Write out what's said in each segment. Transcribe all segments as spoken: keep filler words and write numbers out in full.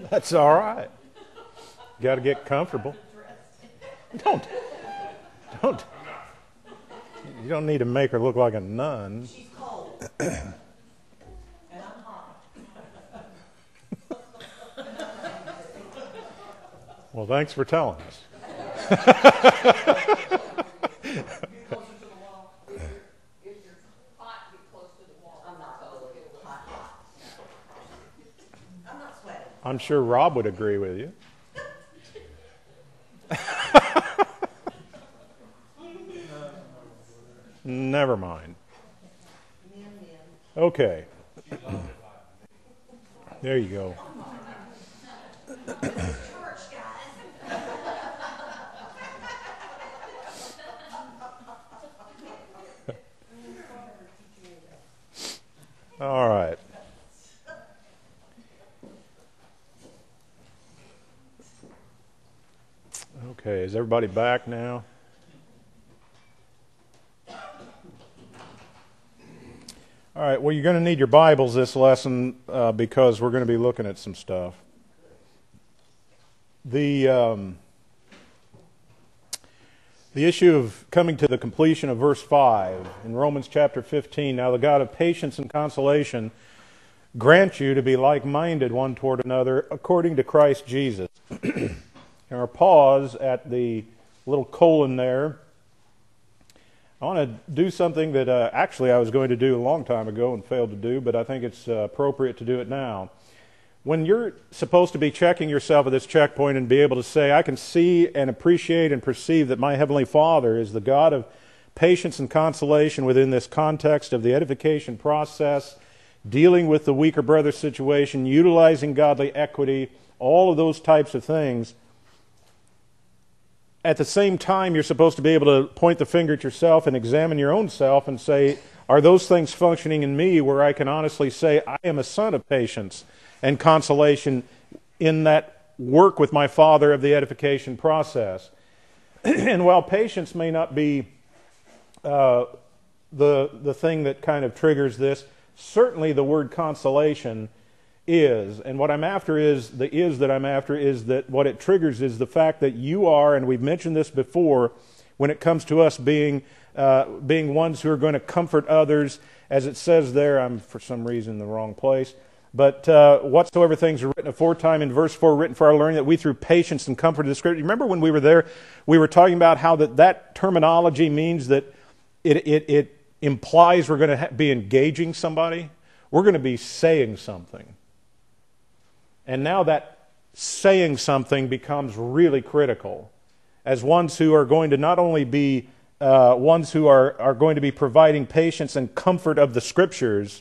That's all right. Got to get comfortable. Don't, don't. You don't need to make her look like a nun. She's cold. And I'm hot. Well, thanks for telling us. I'm sure Rob would agree with you. Never mind. Okay. There you go. All right. Okay, is everybody back now? All right, well, you're going to need your Bibles this lesson uh, because we're going to be looking at some stuff. The, um, the issue of coming to the completion of verse five in Romans chapter fifteen, now the God of patience and consolation grant you to be like-minded one toward another according to Christ Jesus. And our pause at the little colon there. I want to do something that uh, actually I was going to do a long time ago and failed to do, but I think it's uh, appropriate to do it now. When you're supposed to be checking yourself at this checkpoint and be able to say, I can see and appreciate and perceive that my Heavenly Father is the God of patience and consolation within this context of the edification process, dealing with the weaker brother situation, utilizing godly equity, all of those types of things. At the same time, you're supposed to be able to point the finger at yourself and examine your own self and say, are those things functioning in me where I can honestly say, I am a son of patience and consolation in that work with my Father of the edification process? And while patience may not be uh, the, the thing that kind of triggers this, certainly the word consolation is, and what I'm after is, the is that I'm after is that what it triggers is the fact that you are, and we've mentioned this before, when it comes to us being uh, being ones who are going to comfort others, as it says there, I'm for some reason in the wrong place, but uh, whatsoever things are written aforetime in verse four, written for our learning, that we through patience and comfort of the Scripture. Remember when we were there, we were talking about how that, that terminology means that it, it, it implies we're going to ha- be engaging somebody. We're going to be saying something. And now that saying something becomes really critical as ones who are going to not only be uh, ones who are, are going to be providing patience and comfort of the Scriptures,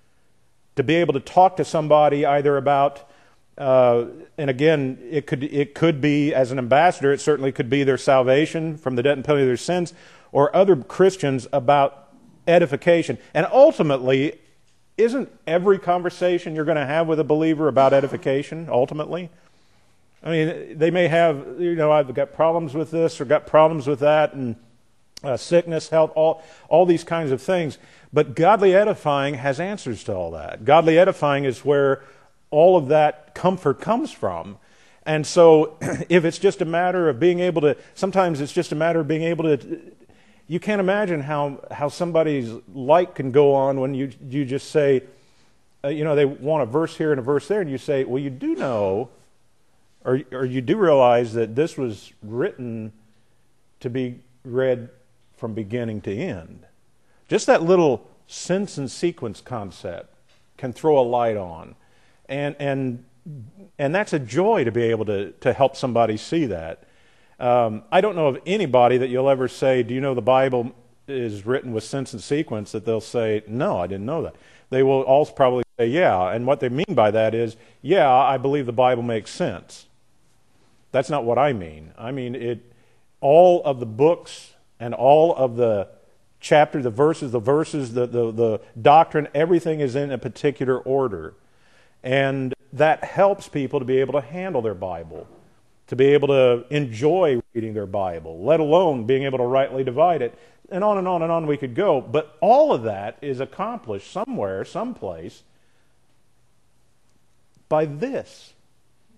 to be able to talk to somebody either about, uh, and again, it could it could be as an ambassador, it certainly could be their salvation from the debt and penalty of their sins, or other Christians about edification. And ultimately, isn't every conversation you're going to have with a believer about edification, ultimately? I mean, they may have, you know, I've got problems with this or got problems with that, and uh, sickness, health, all, all these kinds of things. But godly edifying has answers to all that. Godly edifying is where all of that comfort comes from. And so if it's just a matter of being able to, sometimes it's just a matter of being able to, you can't imagine how, how somebody's light can go on when you you just say, uh, you know, they want a verse here and a verse there, and you say, well, you do know, or, or you do realize that this was written to be read from beginning to end. Just that little sense and sequence concept can throw a light on. And and and that's a joy to be able to, to help somebody see that. Um, I don't know of anybody that you'll ever say, do you know the Bible is written with sense and sequence, that they'll say, no, I didn't know that. They will also probably say, yeah, and what they mean by that is, yeah, I believe the Bible makes sense. That's not what I mean. I mean, it. all of the books and all of the chapter, the verses, the verses, the, the, the doctrine, everything is in a particular order. And that helps people to be able to handle their Bible, to be able to enjoy reading their Bible, let alone being able to rightly divide it. And on and on and on we could go. But all of that is accomplished somewhere, someplace, by this.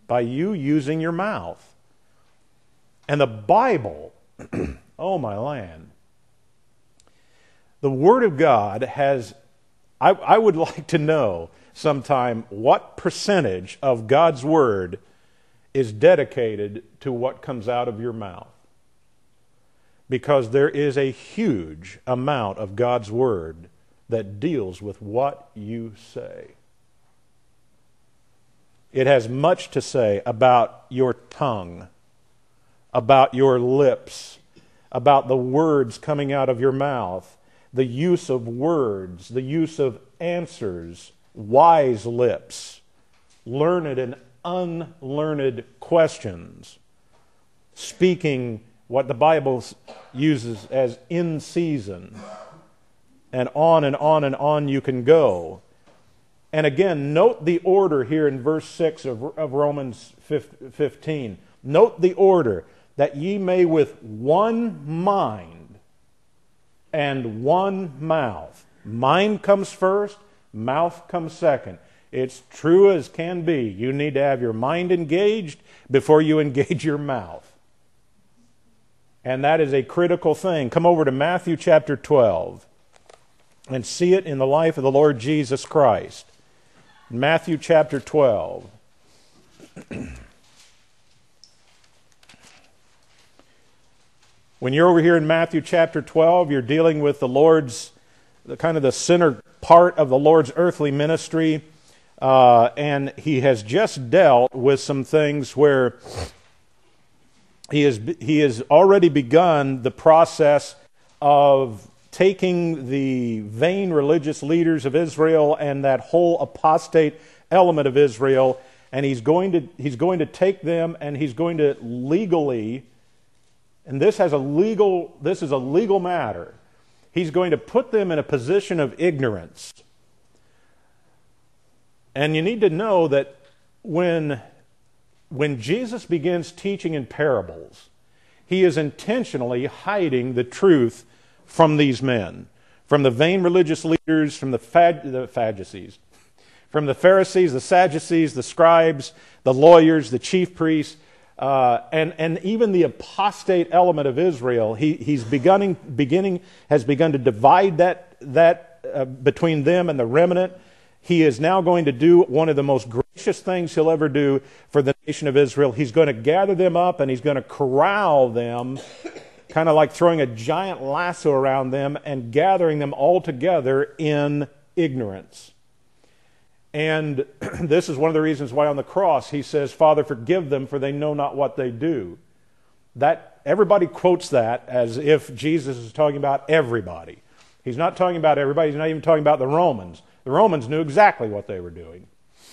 by you using your mouth. And the Bible, oh my land, the Word of God has, I, I would like to know sometime what percentage of God's Word is dedicated to what comes out of your mouth. Because there is a huge amount of God's Word that deals with what you say. It has much to say about your tongue, about your lips, about the words coming out of your mouth, the use of words, the use of answers, wise lips, learned and unlearned questions, speaking what the Bible uses as in season, and on and on and on you can go. And again, note the order here in verse six of, of Romans fifteen. Note the order, that ye may with one mind and one mouth. Mind comes first, mouth comes second. It's true as can be. You need to have your mind engaged before you engage your mouth. And that is a critical thing. Come over to Matthew chapter twelve and see it in the life of the Lord Jesus Christ. Matthew chapter twelve. When you're over here in Matthew chapter twelve, you're dealing with the Lord's, the kind of the center part of the Lord's earthly ministry. Uh, and he has just dealt with some things where he has, he has already begun the process of taking the vain religious leaders of Israel and that whole apostate element of Israel, and he's going to he's going to take them and he's going to legally, and this has a legal this is a legal matter. He's going to put them in a position of ignorance. And you need to know that when when Jesus begins teaching in parables, he is intentionally hiding the truth from these men, from the vain religious leaders, from the, Phad- the Phadducees, from the Pharisees, the Sadducees, the scribes, the lawyers, the chief priests, uh, and, and even the apostate element of Israel. He, he's beginning, beginning, has begun to divide that, that uh, between them and the remnant. He is now going to do one of the most gracious things he'll ever do for the nation of Israel. He's going to gather them up and he's going to corral them, kind of like throwing a giant lasso around them and gathering them all together in ignorance. And this is one of the reasons why on the cross he says, Father, forgive them, for they know not what they do. That everybody quotes that as if Jesus is talking about everybody. He's not talking about everybody. He's not even talking about the Romans. The Romans knew exactly what they were doing.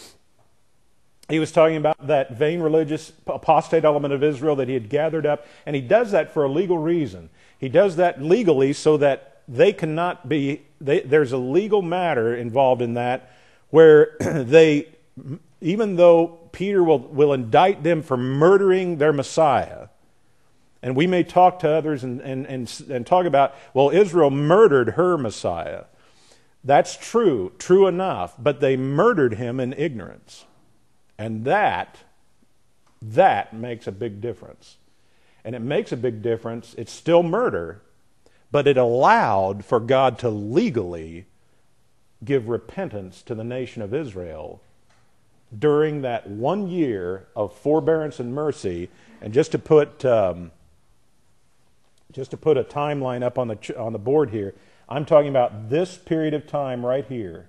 He was talking about that vain religious apostate element of Israel that he had gathered up, and he does that for a legal reason. He does that legally so that they cannot be, they, there's a legal matter involved in that where they, even though Peter will, will indict them for murdering their Messiah, and we may talk to others and, and, and, and talk about, well, Israel murdered her Messiah. That's true, true enough, but they murdered him in ignorance. And that, that makes a big difference. And it makes a big difference. It's still murder, but it allowed for God to legally give repentance to the nation of Israel during that one year of forbearance and mercy. And just to put, um, just to put a timeline up on the ch- on the board here, I'm talking about this period of time right here.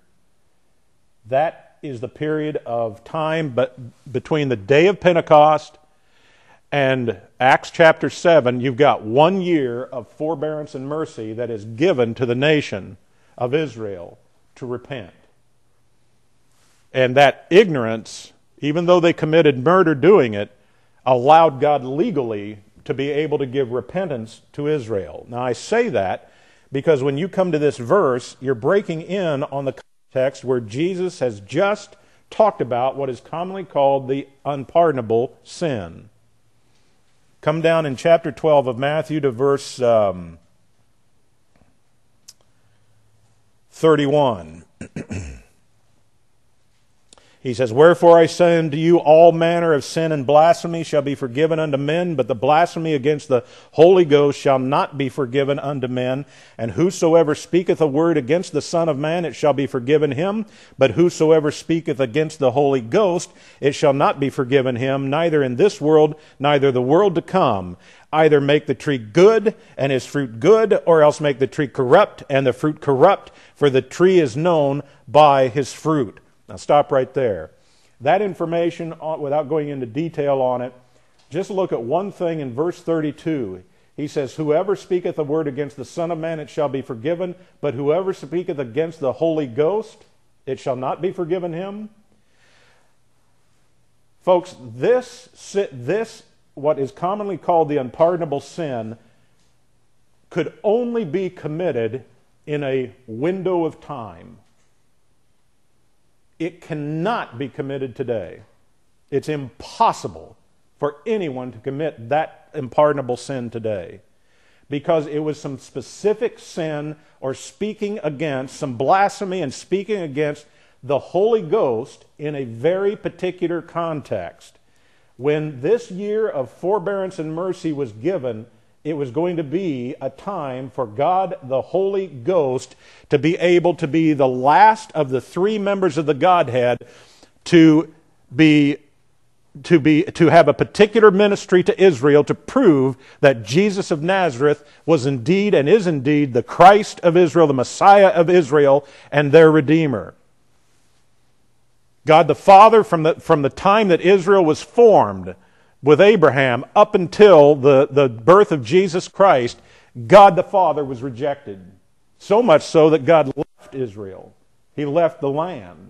That is the period of time but between the day of Pentecost and Acts chapter seven. You've got one year of forbearance and mercy that is given to the nation of Israel to repent. And that ignorance, even though they committed murder doing it, allowed God legally to be able to give repentance to Israel. Now I say that because when you come to this verse, you're breaking in on the context where Jesus has just talked about what is commonly called the unpardonable sin. Come down in chapter twelve of Matthew to verse um, thirty-one. He says, "Wherefore I say unto you, all manner of sin and blasphemy shall be forgiven unto men, but the blasphemy against the Holy Ghost shall not be forgiven unto men. And whosoever speaketh a word against the Son of Man, it shall be forgiven him. But whosoever speaketh against the Holy Ghost, it shall not be forgiven him, neither in this world, neither the world to come. Either make the tree good, and his fruit good, or else make the tree corrupt, and the fruit corrupt, for the tree is known by his fruit." Now stop right there. That information, without going into detail on it, just look at one thing in verse thirty-two. He says, "Whoever speaketh a word against the Son of Man, it shall be forgiven, but whoever speaketh against the Holy Ghost, it shall not be forgiven him." Folks, this, this, what is commonly called the unpardonable sin, could only be committed in a window of time. It cannot be committed today. It's impossible for anyone to commit that unpardonable sin today, because it was some specific sin or speaking against, some blasphemy and speaking against the Holy Ghost in a very particular context. When this year of forbearance and mercy was given, it was going to be a time for God, the Holy Ghost, to be able to be the last of the three members of the Godhead to be to be to have a particular ministry to Israel to prove that Jesus of Nazareth was indeed and is indeed the Christ of Israel, the Messiah of Israel, and their Redeemer. God the Father, from the from the time that Israel was formed with Abraham up until the, the birth of Jesus Christ, God the Father was rejected. So much so that God left Israel. He left the land.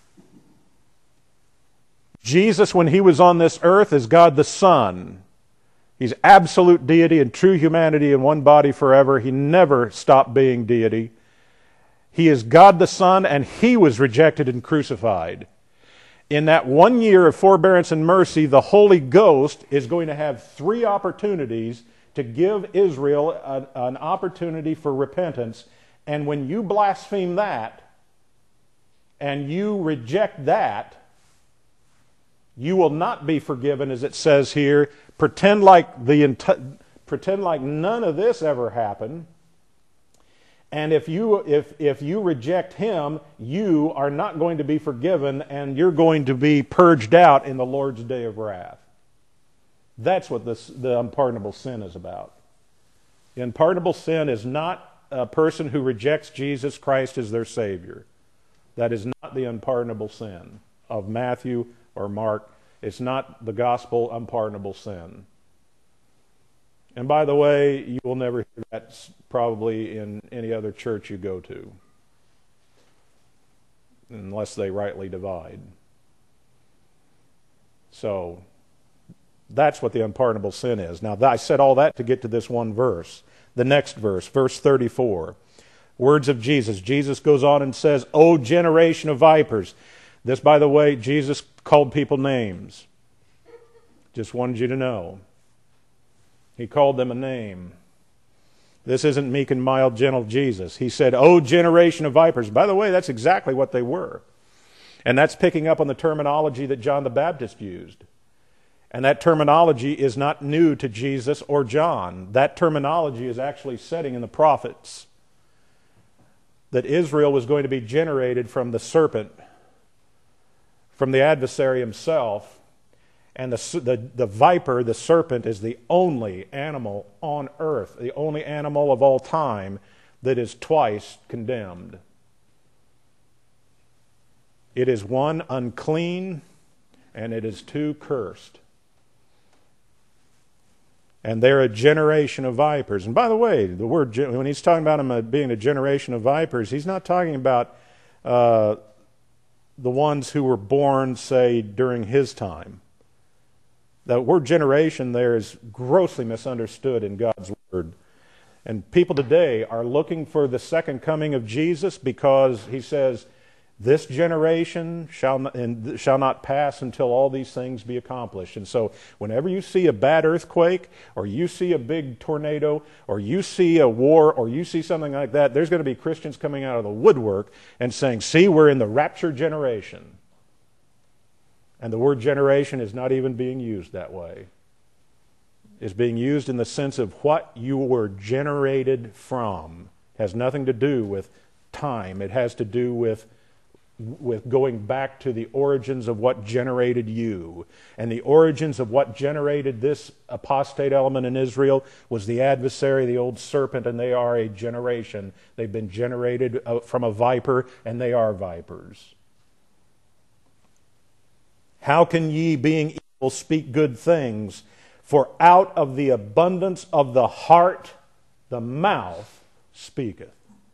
Jesus, when he was on this earth, is God the Son. He's absolute deity and true humanity in one body forever. He never stopped being deity. He is God the Son, and he was rejected and crucified. In that one year of forbearance and mercy, the Holy Ghost is going to have three opportunities to give Israel a, an opportunity for repentance. And when you blaspheme that, and you reject that, you will not be forgiven, as it says here. Pretend like the enti- pretend like none of this ever happened. And if you if if you reject him, you are not going to be forgiven, and you're going to be purged out in the Lord's day of wrath. That's what this, the unpardonable sin is about. The unpardonable sin is not a person who rejects Jesus Christ as their Savior. That is not the unpardonable sin of Matthew or Mark. It's not the gospel unpardonable sin. And by the way, you will never hear that probably in any other church you go to, unless they rightly divide. So, that's what the unpardonable sin is. Now, I said all that to get to this one verse. The next verse, verse thirty-four. Words of Jesus. Jesus goes on and says, "O generation of vipers." This, by the way, Jesus called people names. Just wanted you to know. He called them a name. This isn't meek and mild, gentle Jesus. He said, "O generation of vipers." By the way, that's exactly what they were. And that's picking up on the terminology that John the Baptist used. And that terminology is not new to Jesus or John. That terminology is actually setting in the prophets that Israel was going to be generated from the serpent, from the adversary himself. And the, the, the viper, the serpent, is the only animal on earth, the only animal of all time that is twice condemned. It is one, unclean, and it is two, cursed. And they're a generation of vipers. And by the way, the word, when he's talking about them being a generation of vipers, he's not talking about uh, the ones who were born, say, during his time. The word generation there is grossly misunderstood in God's Word. And people today are looking for the second coming of Jesus because he says, "This generation shall not, and shall not pass until all these things be accomplished." And so whenever you see a bad earthquake, or you see a big tornado, or you see a war, or you see something like that, there's going to be Christians coming out of the woodwork and saying, "See, we're in the rapture generation." And the word generation is not even being used that way. It's being used in the sense of what you were generated from. It has nothing to do with time. It has to do with, with going back to the origins of what generated you. And the origins of what generated this apostate element in Israel was the adversary, the old serpent, and they are a generation. They've been generated from a viper, and they are vipers. How can ye, being evil, speak good things? For out of the abundance of the heart, the mouth speaketh.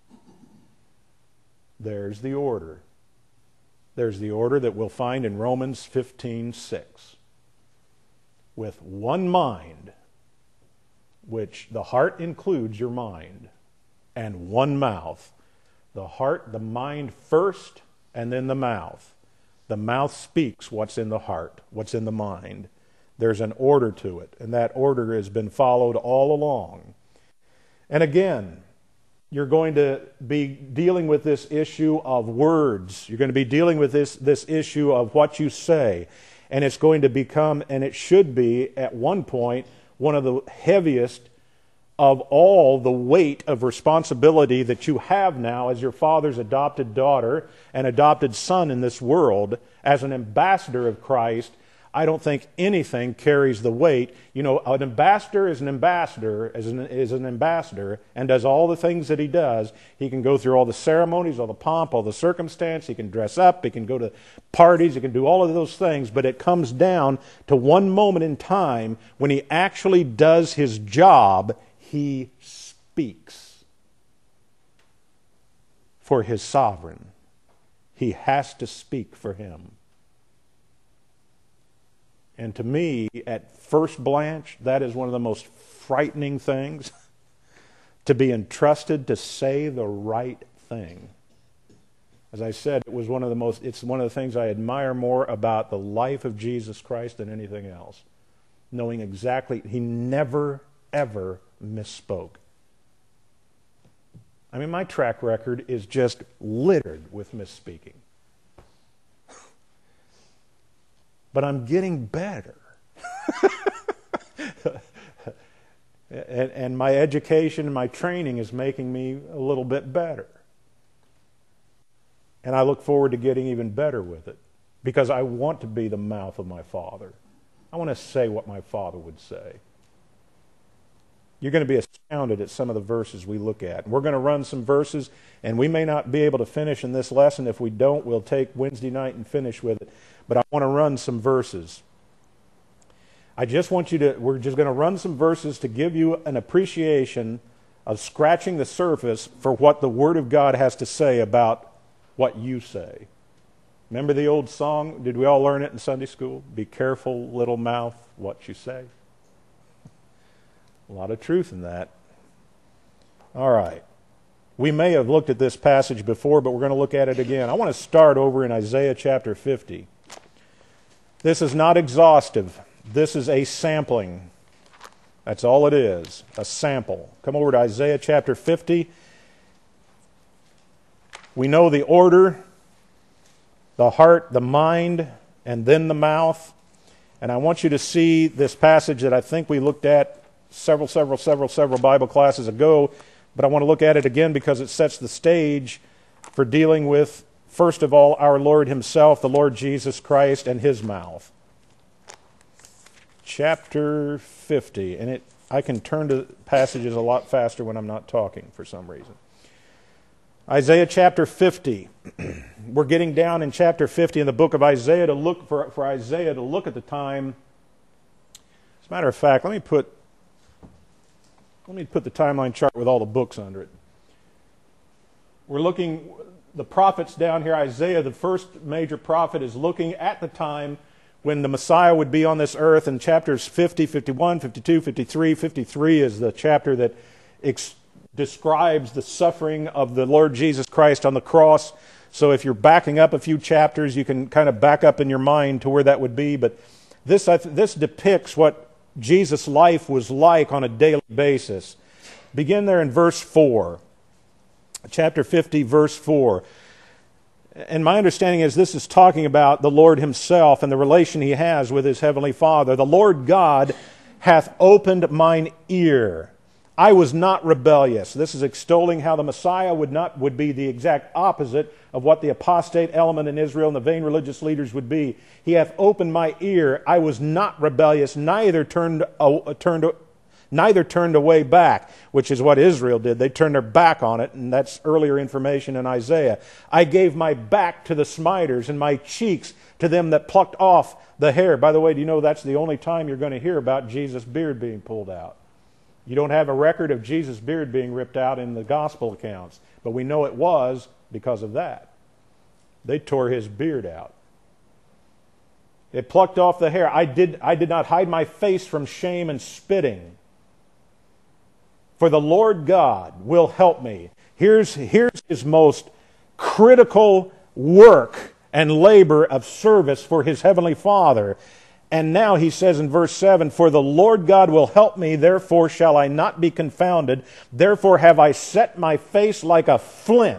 There's the order. There's the order that we'll find in Romans fifteen six. With one mind, which the heart includes your mind, and one mouth. The heart, the mind first, and then the mouth. The mouth speaks what's in the heart, what's in the mind. There's an order to it, and that order has been followed all along. And again, you're going to be dealing with this issue of words. You're going to be dealing with this, this issue of what you say. And it's going to become, and it should be at one point, one of the heaviest of all the weight of responsibility that you have now as your father's adopted daughter and adopted son in this world, as an ambassador of Christ. I don't think anything carries the weight. You know, an ambassador is an ambassador, is an, is an ambassador, and does all the things that he does. He can go through all the ceremonies, all the pomp, all the circumstance. He can dress up. He can go to parties. He can do all of those things. But it comes down to one moment in time when he actually does his job. He speaks for his sovereign. He has to speak for him. And to me, at first blanch, that is one of the most frightening things, to be entrusted to say the right thing. As I said, it was one of the most, it's one of the things I admire more about the life of Jesus Christ than anything else. Knowing exactly, he never, ever misspoke. I mean, my track record is just littered with misspeaking. But I'm getting better. and, and my education and my training is making me a little bit better. And I look forward to getting even better with it, because I want to be the mouth of my Father. I want to say what my Father would say. You're going to be astounded at some of the verses we look at. We're going to run some verses, and we may not be able to finish in this lesson. If we don't, we'll take Wednesday night and finish with it. But I want to run some verses. I just want you to, we're just going to run some verses to give you an appreciation of scratching the surface for what the Word of God has to say about what you say. Remember the old song? Did we all learn it in Sunday school? Be careful, little mouth, what you say. A lot of truth in that. All right. We may have looked at this passage before, but we're going to look at it again. I want to start over in Isaiah chapter fifty. This is not exhaustive. This is a sampling. That's all it is, a sample. Come over to Isaiah chapter fifty. We know the order, the heart, the mind, and then the mouth. And I want you to see this passage that I think we looked at several, several, several, several Bible classes ago, but I want to look at it again because it sets the stage for dealing with, first of all, our Lord himself, the Lord Jesus Christ, and his mouth. Chapter fifty, and it I can turn to passages a lot faster when I'm not talking for some reason. Isaiah chapter fifty. We're getting down in chapter fifty in the book of Isaiah to look for, for Isaiah to look at the time. As a matter of fact, let me put let me put the timeline chart with all the books under it. We're looking, the prophets down here, Isaiah, the first major prophet, is looking at the time when the Messiah would be on this earth. In chapters fifty, fifty-one, fifty-two, fifty-three, fifty-three is the chapter that ex- describes the suffering of the Lord Jesus Christ on the cross. So if you're backing up a few chapters, you can kind of back up in your mind to where that would be. But this, I th- this depicts what Jesus' life was like on a daily basis. Begin there in verse four. Chapter fifty, verse four. And my understanding is this is talking about the Lord himself and the relation he has with his heavenly Father. The Lord God hath opened mine ear. I was not rebellious. This is extolling how the Messiah would not would be the exact opposite of what the apostate element in Israel and the vain religious leaders would be. He hath opened my ear. I was not rebellious, neither turned uh, turned neither turned away back, which is what Israel did. They turned their back on it, and that's earlier information in Isaiah. I gave my back to the smiters and my cheeks to them that plucked off the hair. By the way, do you know that's the only time you're going to hear about Jesus' beard being pulled out? You don't have a record of Jesus' beard being ripped out in the gospel accounts, but we know it was because of that. They tore his beard out. It plucked off the hair. I did, I did not hide my face from shame and spitting. For the Lord God will help me. Here's, here's his most critical work and labor of service for his heavenly Father. And now he says in verse seven, For the Lord God will help me, therefore shall I not be confounded. Therefore have I set my face like a flint.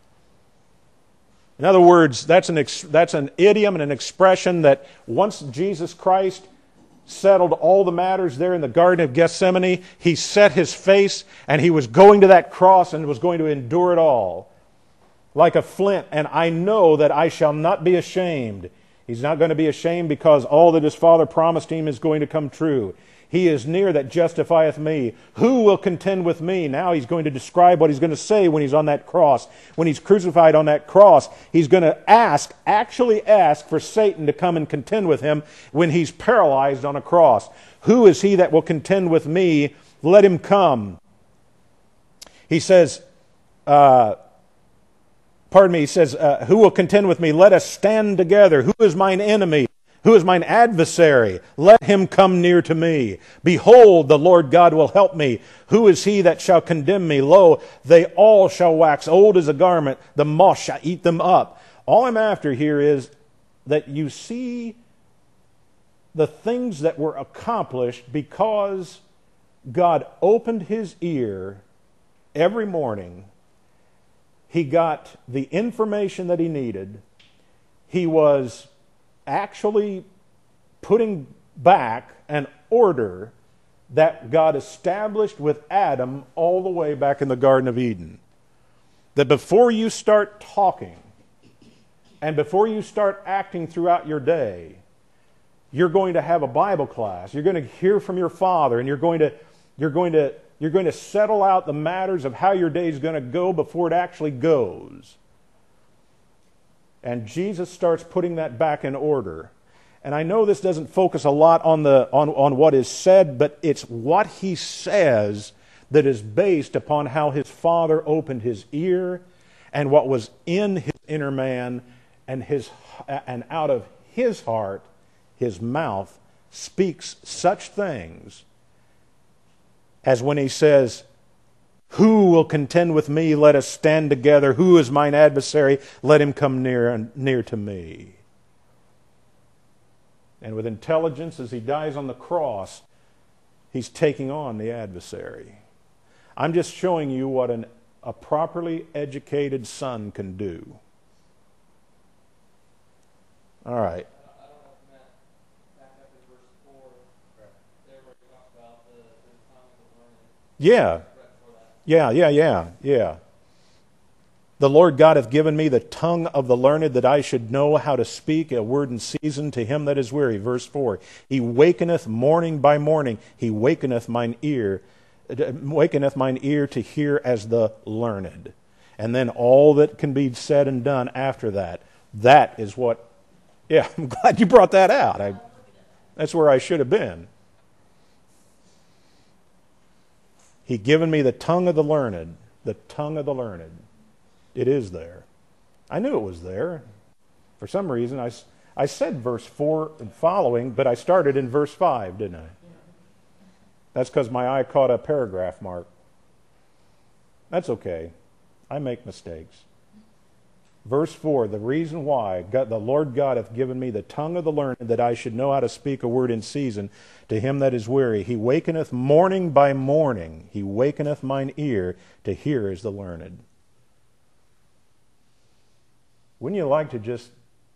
In other words, that's an, ex- that's an idiom and an expression that once Jesus Christ settled all the matters there in the Garden of Gethsemane, he set his face and he was going to that cross and was going to endure it all like a flint. And I know that I shall not be ashamed. He's not going to be ashamed because all that his Father promised him is going to come true. He is near that justifieth me. Who will contend with me? Now he's going to describe what he's going to say when he's on that cross. When he's crucified on that cross, he's going to ask, actually ask for Satan to come and contend with him when he's paralyzed on a cross. Who is he that will contend with me? Let him come. He says, uh, Pardon me, he says, uh, who will contend with me? Let us stand together. Who is mine enemy? Who is mine adversary? Let him come near to me. Behold, the Lord God will help me. Who is he that shall condemn me? Lo, they all shall wax old as a garment. The moth shall eat them up. All I'm after here is that you see the things that were accomplished because God opened his ear every morning. He got the information that he needed. He was actually putting back an order that God established with Adam all the way back in the Garden of Eden. That before you start talking and before you start acting throughout your day, you're going to have a Bible class. You're going to hear from your Father, and you're going to you're going to You're going to settle out the matters of how your day is going to go before it actually goes. And Jesus starts putting that back in order. And I know this doesn't focus a lot on, the, on, on what is said, but it's what he says that is based upon how his Father opened his ear and what was in his inner man, and, his, and out of his heart, his mouth speaks such things as when he says, who will contend with me? Let us stand together. Who is mine adversary? Let him come near and near to me. And with intelligence, as he dies on the cross, he's taking on the adversary. I'm just showing you what an, a properly educated son can do. All right. Yeah. Yeah, yeah, yeah, yeah. The Lord God hath given me the tongue of the learned, that I should know how to speak a word in season to him that is weary. Verse four. He wakeneth morning by morning. He wakeneth mine ear, wakeneth mine ear to hear as the learned. And then all that can be said and done after that. That is what, yeah, I'm glad you brought that out. I, that's where I should have been. He given me the tongue of the learned, the tongue of the learned. It is there. I knew it was there. For some reason, I, I said verse four and following, but I started in verse five, didn't I? That's because my eye caught a paragraph mark. That's okay. I make mistakes. Verse four, the reason why God, the Lord God hath given me the tongue of the learned, that I should know how to speak a word in season to him that is weary. He wakeneth morning by morning. He wakeneth mine ear to hear as the learned. Wouldn't you like to just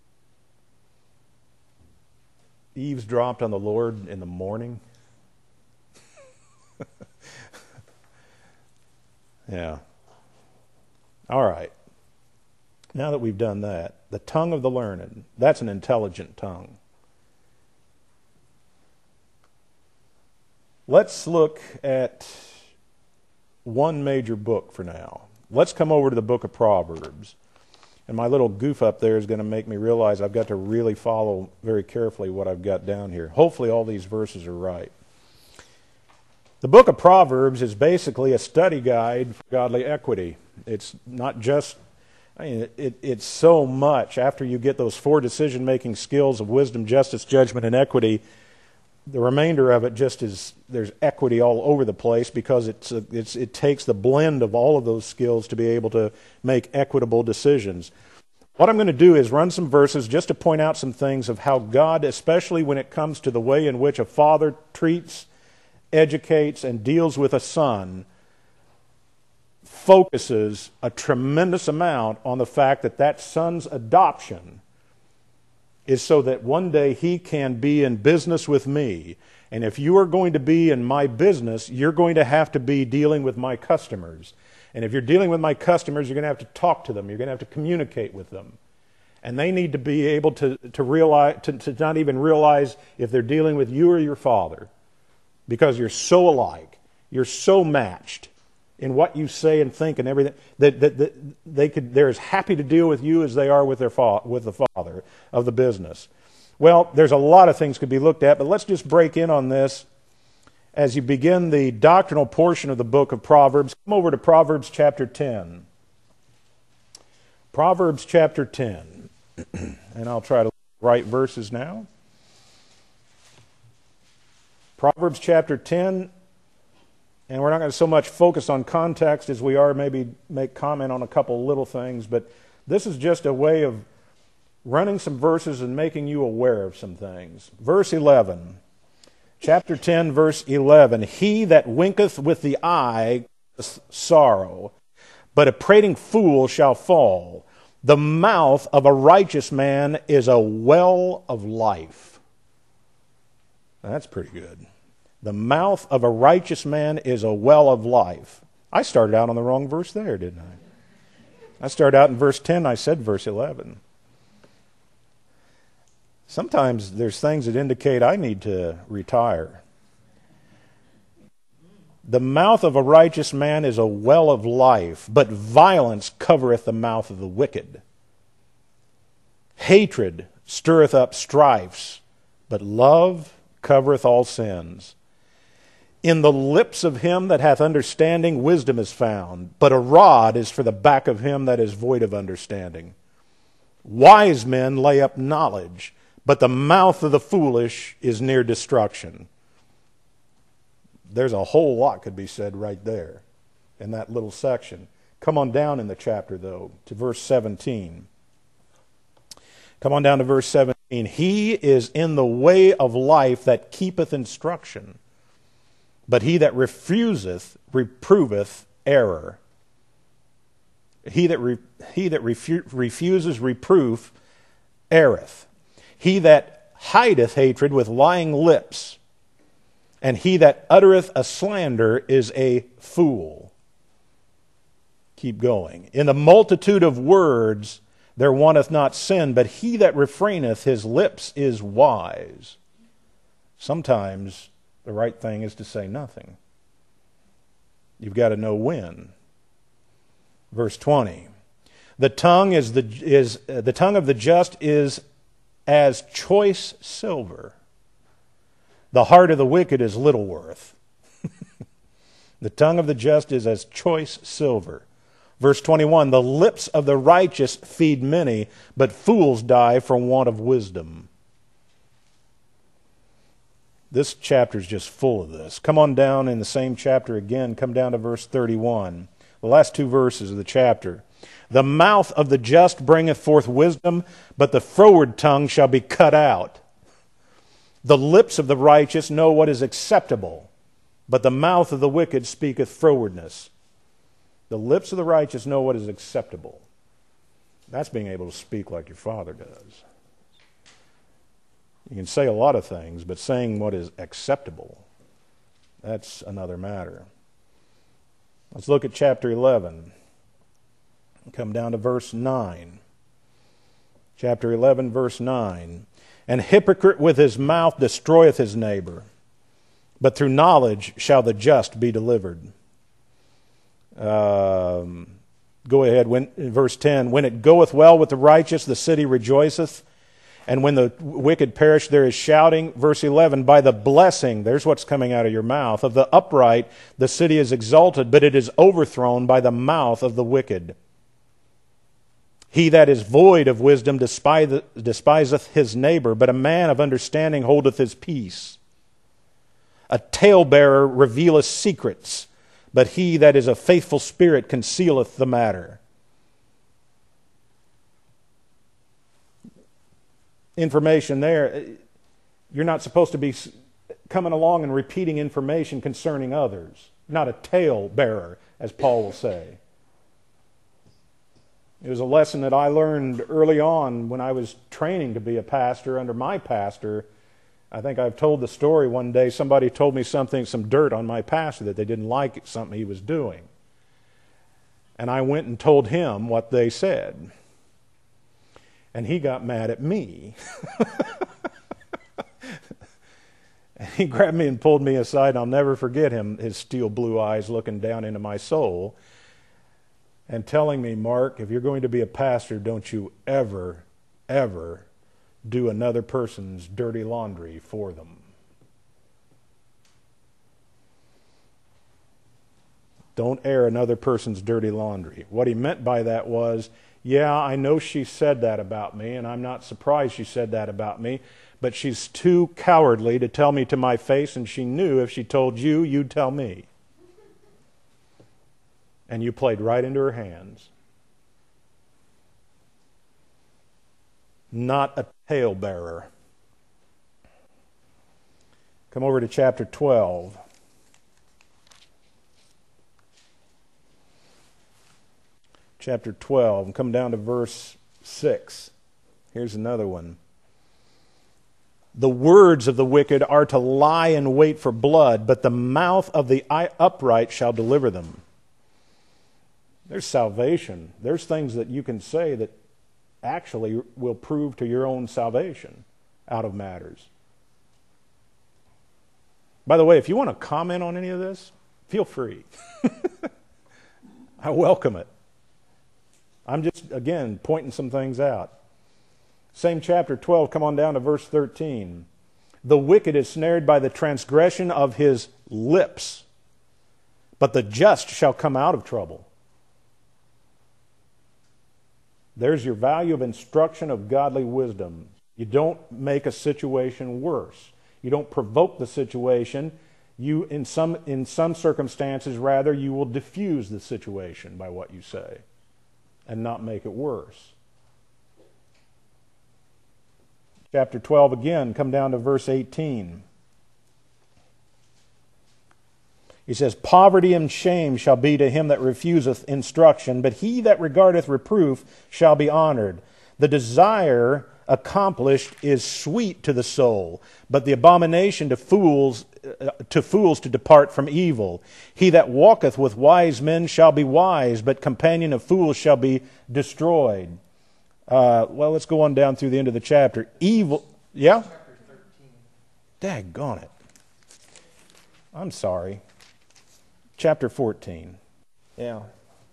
eavesdrop on the Lord in the morning? Yeah. All right. Now that we've done that, the tongue of the learned, that's an intelligent tongue. Let's look at one major book for now. Let's come over to the book of Proverbs. And my little goof up there is going to make me realize I've got to really follow very carefully what I've got down here. Hopefully all these verses are right. The book of Proverbs is basically a study guide for godly equity. It's not just, I mean, it, it, it's so much. After you get those four decision-making skills of wisdom, justice, judgment, and equity, the remainder of it just is, there's equity all over the place because it's, a, it's it takes the blend of all of those skills to be able to make equitable decisions. What I'm going to do is run some verses just to point out some things of how God, especially when it comes to the way in which a father treats, educates, and deals with a son, focuses a tremendous amount on the fact that that son's adoption is so that one day he can be in business with me. And if you are going to be in my business, you're going to have to be dealing with my customers. And if you're dealing with my customers, you're going to have to talk to them. You're going to have to communicate with them. And they need to be able to, to realize, to, to not even realize if they're dealing with you or your father, because you're so alike. You're so matched in what you say and think and everything, that, that, that they could, they're as happy to deal with you as they are with their fa- with the father of the business. Well, there's a lot of things could be looked at, but let's just break in on this as you begin the doctrinal portion of the book of Proverbs. Come over to Proverbs chapter ten. Proverbs chapter ten. And I'll try to write verses now. Proverbs chapter ten. And we're not going to so much focus on context as we are maybe make comment on a couple little things, but this is just a way of running some verses and making you aware of some things. Verse eleven, chapter ten, verse eleven, he that winketh with the eye sorrow, but a prating fool shall fall. The mouth of a righteous man is a well of life. Now, that's pretty good. The mouth of a righteous man is a well of life. I started out on the wrong verse there, didn't I? I started out in verse ten, I said verse eleven. Sometimes there's things that indicate I need to retire. The mouth of a righteous man is a well of life, but violence covereth the mouth of the wicked. Hatred stirreth up strifes, but love covereth all sins. In the lips of him that hath understanding wisdom is found, but a rod is for the back of him that is void of understanding. Wise men lay up knowledge, but the mouth of the foolish is near destruction. There's a whole lot could be said right there in that little section. Come on down in the chapter, though, to verse seventeen. Come on down to verse seventeen. He is in the way of life that keepeth instruction, but he that refuseth reproveth error. He that, re, he that refu, refuses reproof erreth. He that hideth hatred with lying lips, and he that uttereth a slander is a fool. Keep going. In the multitude of words there wanteth not sin, but he that refraineth his lips is wise. Sometimes the right thing is to say nothing. You've got to know when. Verse twenty. The tongue is the is uh, the tongue of the just is as choice silver. The heart of the wicked is little worth. The tongue of the just is as choice silver. Verse twenty-one. The lips of the righteous feed many, but fools die for want of wisdom. This chapter is just full of this. Come on down in the same chapter again. Come down to verse thirty-one. The last two verses of the chapter. The mouth of the just bringeth forth wisdom, but the froward tongue shall be cut out. The lips of the righteous know what is acceptable, but the mouth of the wicked speaketh frowardness. The lips of the righteous know what is acceptable. That's being able to speak like your Father does. You can say a lot of things, but saying what is acceptable, that's another matter. Let's look at chapter eleven. Come down to verse nine. Chapter eleven, verse nine. An hypocrite with his mouth destroyeth his neighbor, but through knowledge shall the just be delivered. Um, go ahead, when, verse ten. When it goeth well with the righteous, the city rejoiceth, and when the wicked perish, there is shouting. Verse eleven, by the blessing, there's what's coming out of your mouth, of the upright, the city is exalted, but it is overthrown by the mouth of the wicked. He that is void of wisdom despiseth his neighbor, but a man of understanding holdeth his peace. A talebearer revealeth secrets, but he that is a faithful spirit concealeth the matter. Information there. You're not supposed to be coming along and repeating information concerning others. Not a talebearer, as Paul will say. It was a lesson that I learned early on when I was training to be a pastor under my pastor. I think I've told the story one day. Somebody told me something, some dirt on my pastor that they didn't like something he was doing. And I went and told him what they said. And he got mad at me. And he grabbed me and pulled me aside. I'll never forget him, his steel blue eyes looking down into my soul and telling me, Mark, if you're going to be a pastor, don't you ever, ever do another person's dirty laundry for them. Don't air another person's dirty laundry. What he meant by that was, yeah, I know she said that about me, and I'm not surprised she said that about me, but she's too cowardly to tell me to my face, and she knew if she told you, you'd tell me. And you played right into her hands. Not a talebearer. Come over to chapter twelve. Chapter twelve, and come down to verse six. Here's another one. The words of the wicked are to lie in wait for blood, but the mouth of the upright shall deliver them. There's salvation. There's things that you can say that actually will prove to your own salvation out of matters. By the way, if you want to comment on any of this, feel free. I welcome it. I'm just, again, pointing some things out. Same chapter twelve, come on down to verse thirteen. The wicked is snared by the transgression of his lips, but the just shall come out of trouble. There's your value of instruction of godly wisdom. You don't make a situation worse. You don't provoke the situation. You, in some, in some circumstances, rather, you will diffuse the situation by what you say and not make it worse. Chapter twelve again, come down to verse eighteen. He says, poverty and shame shall be to him that refuseth instruction, but he that regardeth reproof shall be honored. The desire accomplished is sweet to the soul, but the abomination to fools uh, to fools to depart from evil. He that walketh with wise men shall be wise, but companion of fools shall be destroyed. Uh, well, let's go on down through the end of the chapter. Evil, yeah? Daggone it. I'm sorry. Chapter fourteen. Yeah.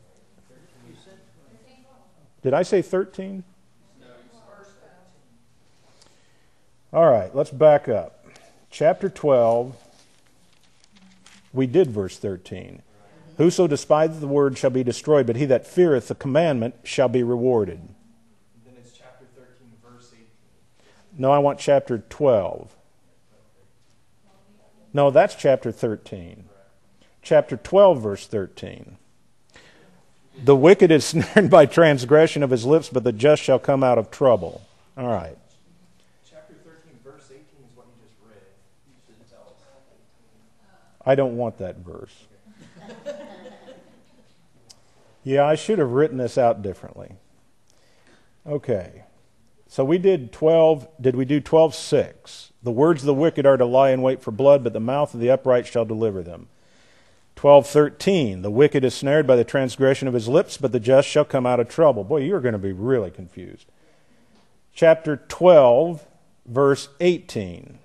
Did I say thirteen? All right, let's back up. Chapter twelve, we did verse thirteen. Whoso despiseth the word shall be destroyed, but he that feareth the commandment shall be rewarded. Then it's chapter thirteen, verse eighteen. No, I want chapter twelve. No, that's chapter thirteen. Chapter twelve, verse thirteen. The wicked is snared by transgression of his lips, but the just shall come out of trouble. All right. Chapter thirteen, verse eighteen is what you just read. You should tell us. I don't want that verse. Yeah, I should have written this out differently. Okay. So we did twelve, did we do twelve six? The words of the wicked are to lie in wait for blood, but the mouth of the upright shall deliver them. twelve thirteen, the wicked is snared by the transgression of his lips, but the just shall come out of trouble. Boy, you're going to be really confused. Chapter twelve, verse eighteen.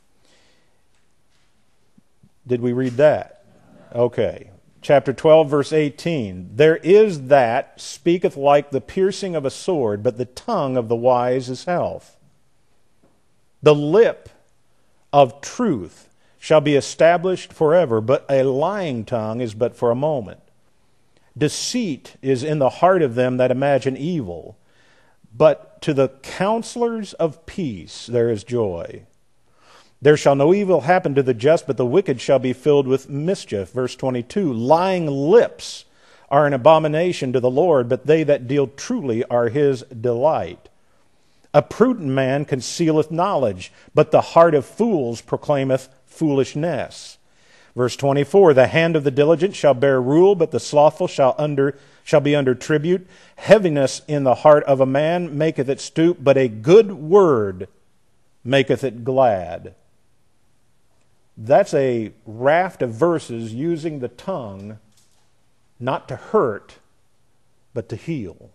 Did we read that? Okay. Chapter twelve, verse eighteen. There is that speaketh like the piercing of a sword, but the tongue of the wise is health. The lip of truth shall be established forever, but a lying tongue is but for a moment. Deceit is in the heart of them that imagine evil, but to the counselors of peace there is joy. There shall no evil happen to the just, but the wicked shall be filled with mischief. Verse twenty-two, lying lips are an abomination to the Lord, but they that deal truly are his delight. A prudent man concealeth knowledge, but the heart of fools proclaimeth foolishness. Verse twenty-four, the hand of the diligent shall bear rule, but the slothful shall under shall be under tribute. Heaviness in the heart of a man maketh it stoop, but a good word maketh it glad. That's a raft of verses using the tongue not to hurt, but to heal.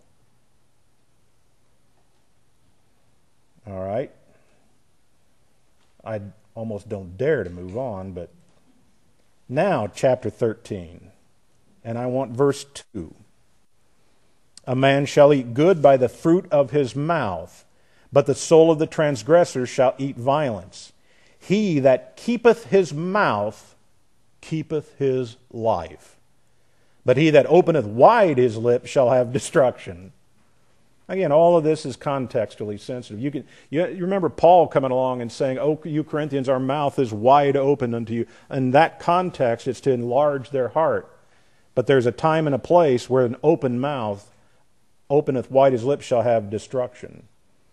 All right? I almost don't dare to move on, but now chapter thirteen, and I want verse two. A man shall eat good by the fruit of his mouth, but the soul of the transgressor shall eat violence. He that keepeth his mouth keepeth his life, but he that openeth wide his lips shall have destruction. Again, all of this is contextually sensitive. You can you, you remember Paul coming along and saying, "Oh, you Corinthians, our mouth is wide open unto you." In that context, it's to enlarge their heart. But there's a time and a place where an open mouth openeth wide his lips shall have destruction.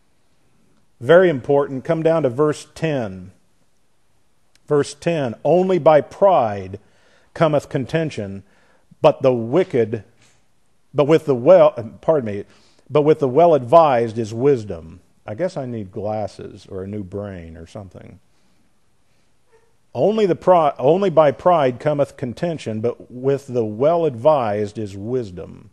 Very important. Come down to verse ten. Verse ten, only by pride cometh contention, but the wicked, but with the well, pardon me, but with the well-advised is wisdom. I guess I need glasses or a new brain or something. Only the pri- only by pride cometh contention, but with the well-advised is wisdom.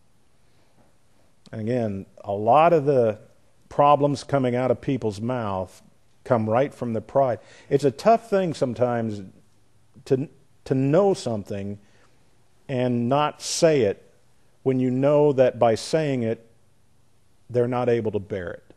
And again, a lot of the problems coming out of people's mouth come right from the pride. It's a tough thing sometimes to to know something and not say it when you know that by saying it, they're not able to bear it.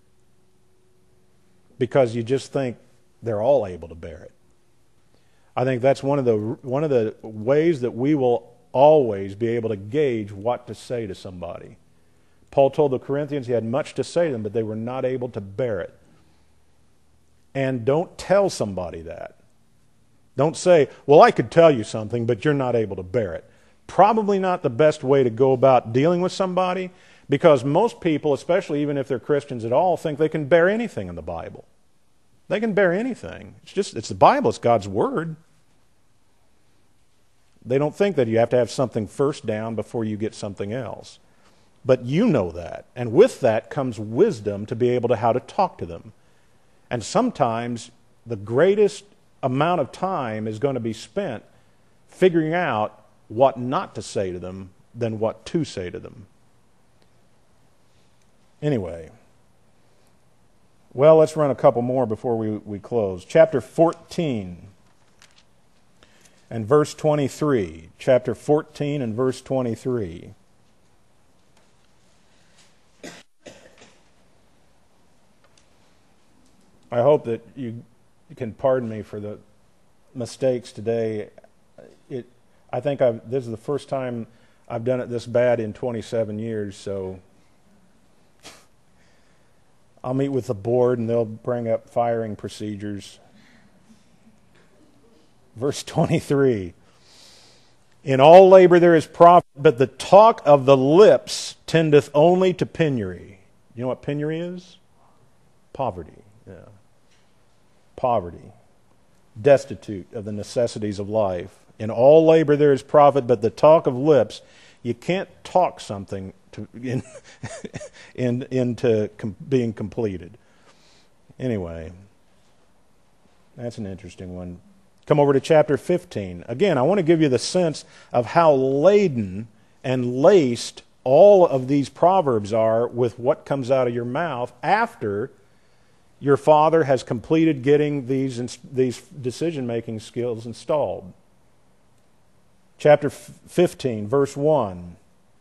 Because you just think they're all able to bear it. I think that's one of the one of the ways that we will always be able to gauge what to say to somebody. Paul told the Corinthians he had much to say to them, but they were not able to bear it. And don't tell somebody that. Don't say, well, I could tell you something, but you're not able to bear it. Probably not the best way to go about dealing with somebody, because most people, especially even if they're Christians at all, think they can bear anything in the Bible. They can bear anything. It's just, it's the Bible, it's God's Word. They don't think that you have to have something first down before you get something else. But you know that. And with that comes wisdom to be able to how to talk to them. And sometimes the greatest amount of time is going to be spent figuring out what not to say to them than what to say to them. Anyway, well, let's run a couple more before we, we close. Chapter fourteen and verse twenty-three. Chapter fourteen and verse twenty-three. I hope that you can pardon me for the mistakes today. It, I think I've, this is the first time I've done it this bad in twenty-seven years, so I'll meet with the board and they'll bring up firing procedures. Verse twenty-three. In all labor there is profit, but the talk of the lips tendeth only to penury. You know what penury is? Poverty. Yeah. Poverty. Destitute of the necessities of life. In all labor there is profit, but the talk of lips, you can't talk something to, in, in, into com- being completed. Anyway, that's an interesting one. Come over to chapter fifteen. Again, I want to give you the sense of how laden and laced all of these proverbs are with what comes out of your mouth after your father has completed getting these, these decision-making skills installed. Chapter fifteen, verse one.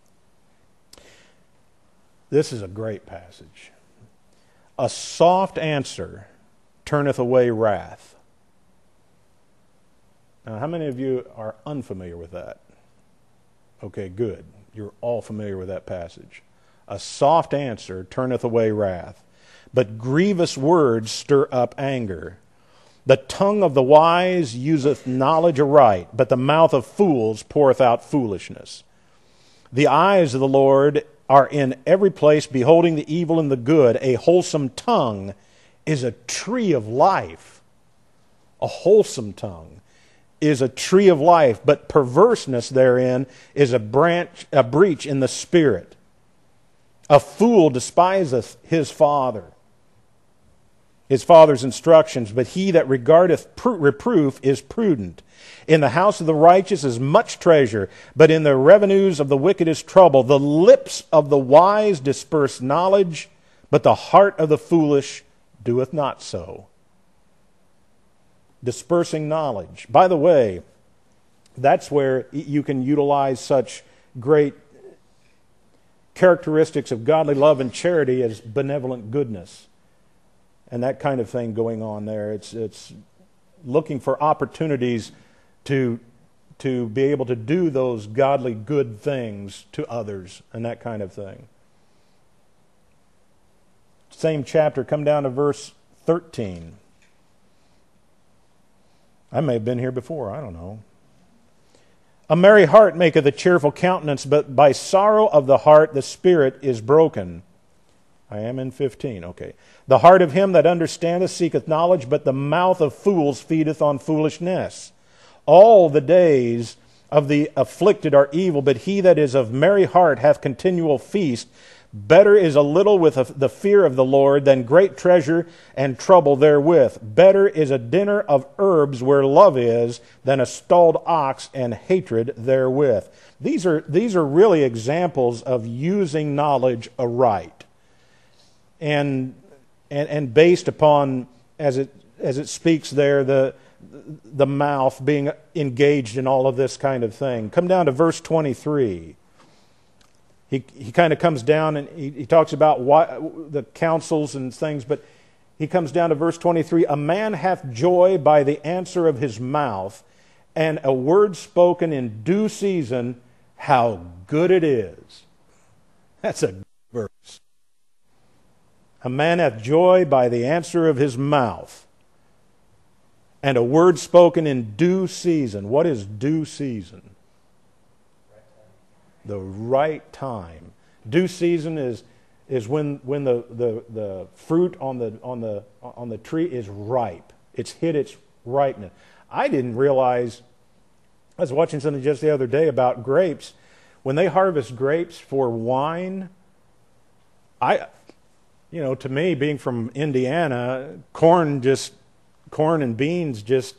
This is a great passage. A soft answer turneth away wrath. Now, how many of you are unfamiliar with that? Okay, good. You're all familiar with that passage. A soft answer turneth away wrath, but grievous words stir up anger. The tongue of the wise useth knowledge aright, but the mouth of fools poureth out foolishness. The eyes of the Lord are in every place, beholding the evil and the good. A wholesome tongue is a tree of life. A wholesome tongue is a tree of life, but perverseness therein is a branch, a breach in the spirit. A fool despiseth his father, his father's instructions, but he that regardeth pr- reproof is prudent. In the house of the righteous is much treasure, but in the revenues of the wicked is trouble. The lips of the wise disperse knowledge, but the heart of the foolish doeth not so. Dispersing knowledge. By the way, that's where you can utilize such great characteristics of godly love and charity as benevolent goodness and that kind of thing going on there. It's it's looking for opportunities to to be able to do those godly good things to others and that kind of thing. Same chapter, come down to verse thirteen. I may have been here before, I don't know. A merry heart maketh a cheerful countenance, but by sorrow of the heart the spirit is broken. I am in fifteen, okay. The heart of him that understandeth seeketh knowledge, but the mouth of fools feedeth on foolishness. All the days of the afflicted are evil, but he that is of merry heart hath continual feast. Better is a little with the fear of the Lord than great treasure and trouble therewith. Better is a dinner of herbs where love is than a stalled ox and hatred therewith. These are, these are really examples of using knowledge aright. And, and, and based upon, as it, as it speaks there, the, the mouth being engaged in all of this kind of thing. Come down to verse twenty-three. He he kind of comes down and he, he talks about why, the counsels and things, but he comes down to verse twenty-three. A man hath joy by the answer of his mouth, and a word spoken in due season, how good it is. That's a good verse. A man hath joy by the answer of his mouth, and a word spoken in due season. What is due season? The right time. Due season is is when when the, the, the fruit on the on the on the tree is ripe. It's hit its ripeness. I didn't realize. I was watching something just the other day about grapes. When they harvest grapes for wine, I, you know, to me, being from Indiana, corn just corn and beans just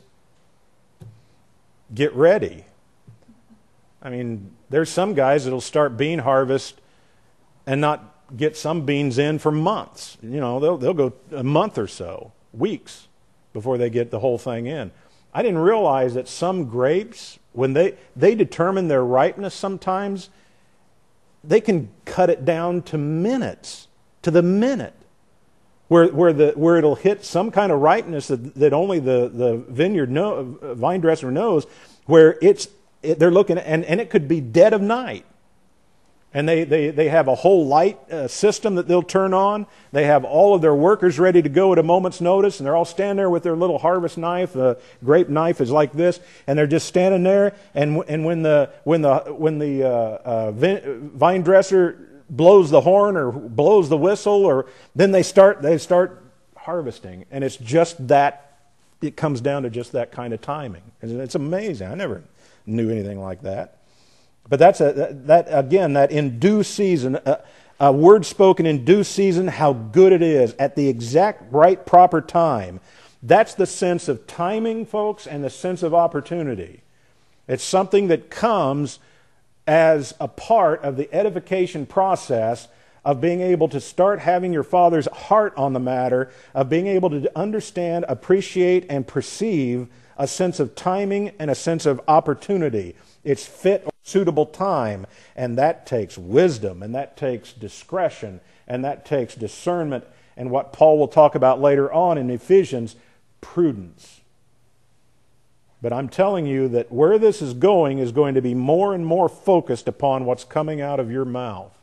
get ready. I mean, there's some guys that'll start bean harvest and not get some beans in for months. You know, they'll they'll go a month or so, weeks, before they get the whole thing in. I didn't realize that some grapes, when they, they determine their ripeness sometimes, they can cut it down to minutes, to the minute, where where the where it'll hit some kind of ripeness that, that only the, the vineyard know, vine dresser knows, where it's It, they're looking at, and, and it could be dead of night. And they, they, they have a whole light uh, system that they'll turn on. They have all of their workers ready to go at a moment's notice, and they're all standing there with their little harvest knife. The grape knife is like this, and they're just standing there. And and when the when the when the uh, uh, vine dresser blows the horn or blows the whistle, or then they start they start harvesting, and it's just that. It comes down to just that kind of timing, and it's amazing. I never knew anything like that. But that's a, that again, that in due season, a, a word spoken in due season, how good it is at the exact right proper time. That's the sense of timing, folks, and the sense of opportunity. It's something that comes as a part of the edification process of being able to start having your Father's heart on the matter, of being able to understand, appreciate, and perceive a sense of timing and a sense of opportunity. It's fit or suitable time, and that takes wisdom, and that takes discretion, and that takes discernment, and what Paul will talk about later on in Ephesians, prudence. But I'm telling you that where this is going is going to be more and more focused upon what's coming out of your mouth.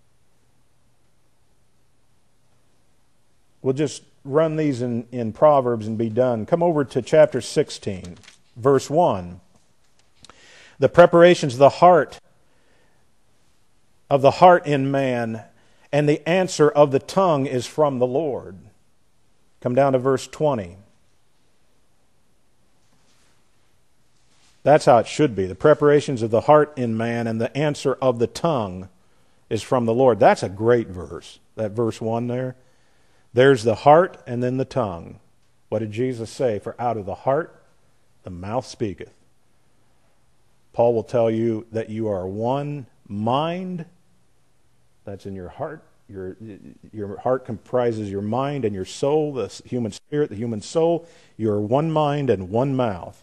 We'll just run these in, in Proverbs and be done. Come over to chapter sixteen, verse one. The preparations of the heart, of the heart in man, and the answer of the tongue is from the Lord. Come down to verse twenty. That's how it should be. The preparations of the heart in man and the answer of the tongue is from the Lord. That's a great verse, that verse one there. There's the heart and then the tongue. What did Jesus say? For out of the heart the mouth speaketh. Paul will tell you that you are one mind. That's in your heart. Your, your heart comprises your mind and your soul, the human spirit, the human soul. You are one mind and one mouth.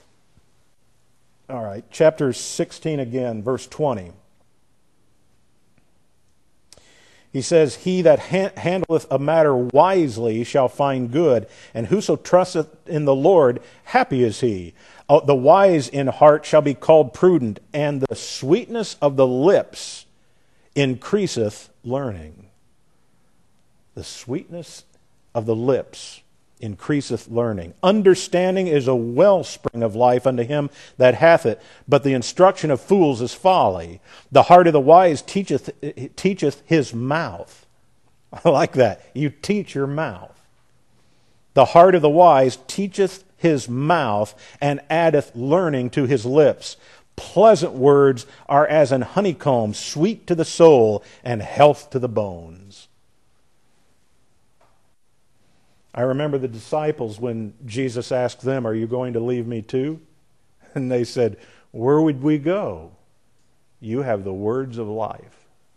All right, chapter sixteen again, verse twenty. He says, He that ha- handleth a matter wisely shall find good, and whoso trusteth in the Lord, happy is he. Uh, the wise in heart shall be called prudent, and the sweetness of the lips increaseth learning. The sweetness of the lips increaseth learning. Understanding is a wellspring of life unto him that hath it, but the instruction of fools is folly. The heart of the wise teacheth, teacheth his mouth. I like that. You teach your mouth. The heart of the wise teacheth his mouth, and addeth learning to his lips. Pleasant words are as an honeycomb, sweet to the soul, and health to the bones. I remember the disciples when Jesus asked them, are you going to leave me too? And they said, where would we go? You have the words of life.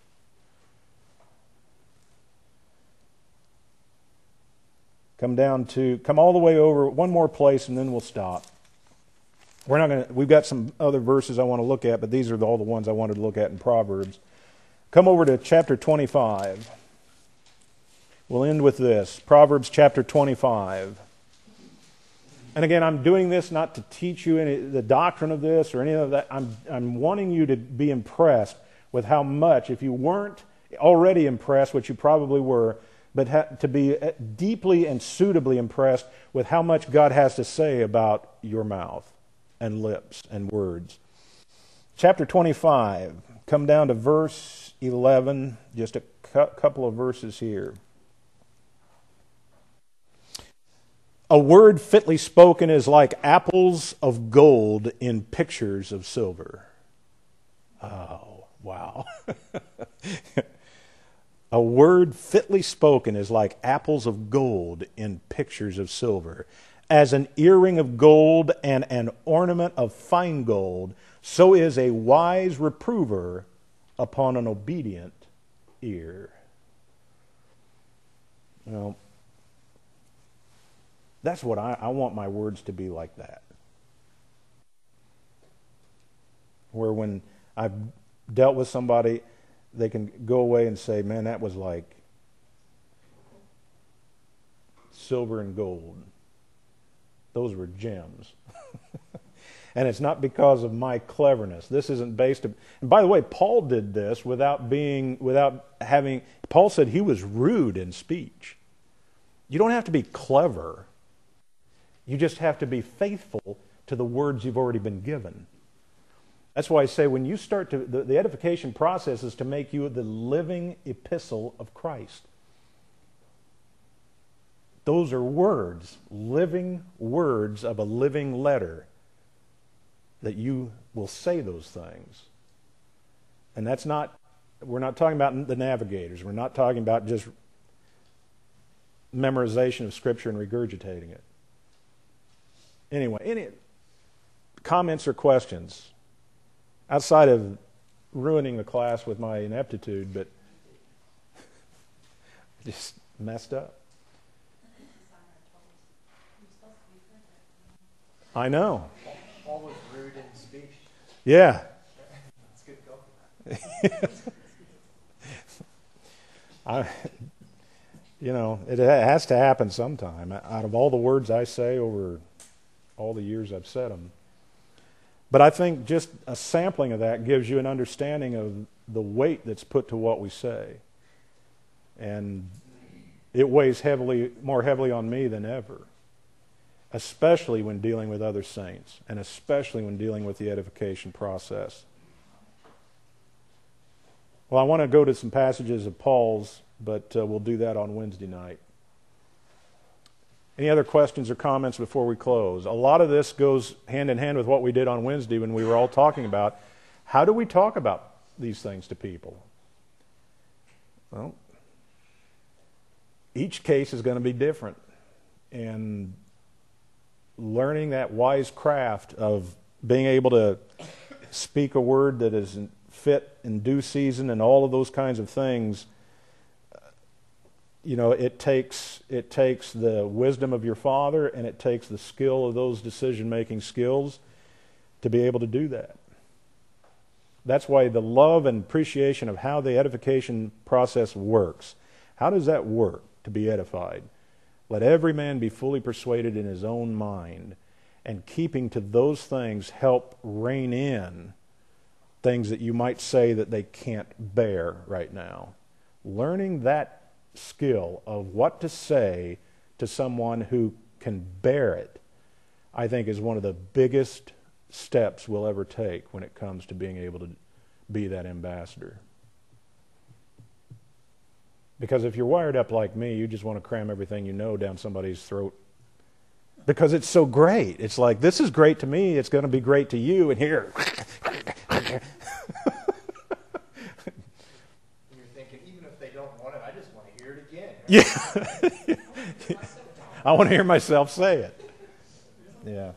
Come down to, come all the way over, one more place and then we'll stop. We're not going to, we've got some other verses I want to look at, but these are all the ones I wanted to look at in Proverbs. Come over to chapter twenty-five. We'll end with this, Proverbs chapter twenty-five. And again, I'm doing this not to teach you any the doctrine of this or any of that. I'm, I'm wanting you to be impressed with how much, if you weren't already impressed, which you probably were, but ha- to be deeply and suitably impressed with how much God has to say about your mouth and lips and words. Chapter twenty-five, come down to verse eleven, just a cu- couple of verses here. A word fitly spoken is like apples of gold in pictures of silver. Oh, wow. A word fitly spoken is like apples of gold in pictures of silver. As an earring of gold and an ornament of fine gold, so is a wise reprover upon an obedient ear. Well, that's what I, I want my words to be like that. Where when I've dealt with somebody, they can go away and say, man, that was like silver and gold. Those were gems. And it's not because of my cleverness. This isn't based on... And by the way, Paul did this without being, without having... Paul said he was rude in speech. You don't have to be clever. You just have to be faithful to the words you've already been given. That's why I say when you start to... The, the edification process is to make you the living epistle of Christ. Those are words, living words of a living letter, that you will say those things. And that's not, we're not talking about the navigators. We're not talking about just memorization of Scripture and regurgitating it. Anyway, any comments or questions? Outside of ruining the class with my ineptitude, but just messed up. I know. Paul was rude in speech. Yeah. It's good go. I, you know, it has to happen sometime. Out of all the words I say over all the years I've said them. But I think just a sampling of that gives you an understanding of the weight that's put to what we say. And it weighs heavily, more heavily on me than ever, especially when dealing with other saints, and especially when dealing with the edification process. Well, I want to go to some passages of Paul's, but uh, we'll do that on Wednesday night. Any other questions or comments before we close? A lot of this goes hand in hand with what we did on Wednesday when we were all talking about how do we talk about these things to people? Well, each case is going to be different. And learning that wise craft of being able to speak a word that is fit in due season and all of those kinds of things, you know, it takes it takes the wisdom of your Father, and it takes the skill of those decision-making skills to be able to do that. That's why the love and appreciation of how the edification process works. How does that work to be edified? Let every man be fully persuaded in his own mind, and keeping to those things help rein in things that you might say that they can't bear right now. Learning that skill of what to say to someone who can bear it, I think, is one of the biggest steps we'll ever take when it comes to being able to be that ambassador. Because if you're wired up like me, you just want to cram everything you know down somebody's throat. Because it's so great. It's like, this is great to me, it's going to be great to you, and here. Yeah. I want to hear myself say it. Yeah.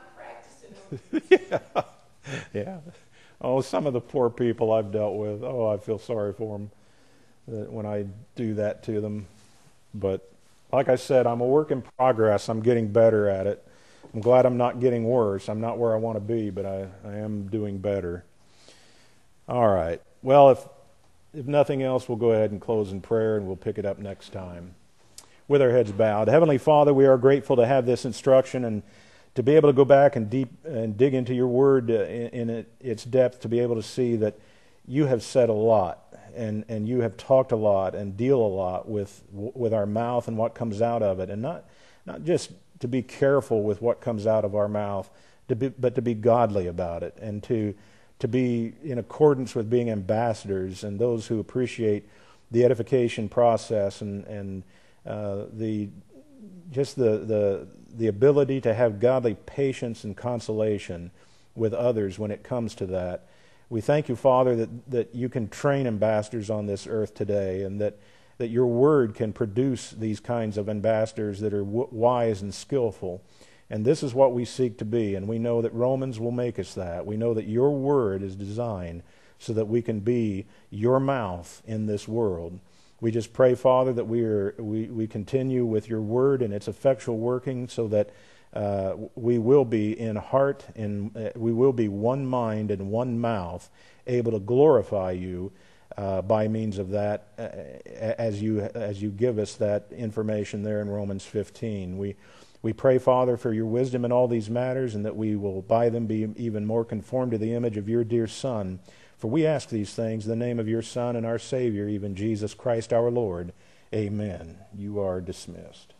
Yeah. Yeah. Oh, some of the poor people I've dealt with, oh, I feel sorry for them when I do that to them. But like I said, I'm a work in progress. I'm getting better at it. I'm glad I'm not getting worse. I'm not where I want to be, but I, I am doing better. All right. Well, if If nothing else, we'll go ahead and close in prayer, and we'll pick it up next time. With our heads bowed. Heavenly Father, we are grateful to have this instruction and to be able to go back and deep and dig into your word in, in it, its depth, to be able to see that you have said a lot, and, and you have talked a lot and deal a lot with with our mouth and what comes out of it, and not not just to be careful with what comes out of our mouth, to be, but to be godly about it, and to to be in accordance with being ambassadors and those who appreciate the edification process and and uh, the just the the the ability to have godly patience and consolation with others when it comes to that. We thank you, Father, that that you can train ambassadors on this earth today, and that that your word can produce these kinds of ambassadors that are w- wise and skillful. And this is what we seek to be, and we know that Romans will make us that. We know that your word is designed so that we can be your mouth in this world. We just pray, Father, that we are we, we continue with your word and its effectual working, so that uh, we will be in heart and uh, we will be one mind and one mouth, able to glorify you uh, by means of that, uh, as you as you give us that information there in Romans fifteen. We We pray, Father, for your wisdom in all these matters, and that we will by them be even more conformed to the image of your dear Son. For we ask these things in the name of your Son and our Savior, even Jesus Christ our Lord. Amen. You are dismissed.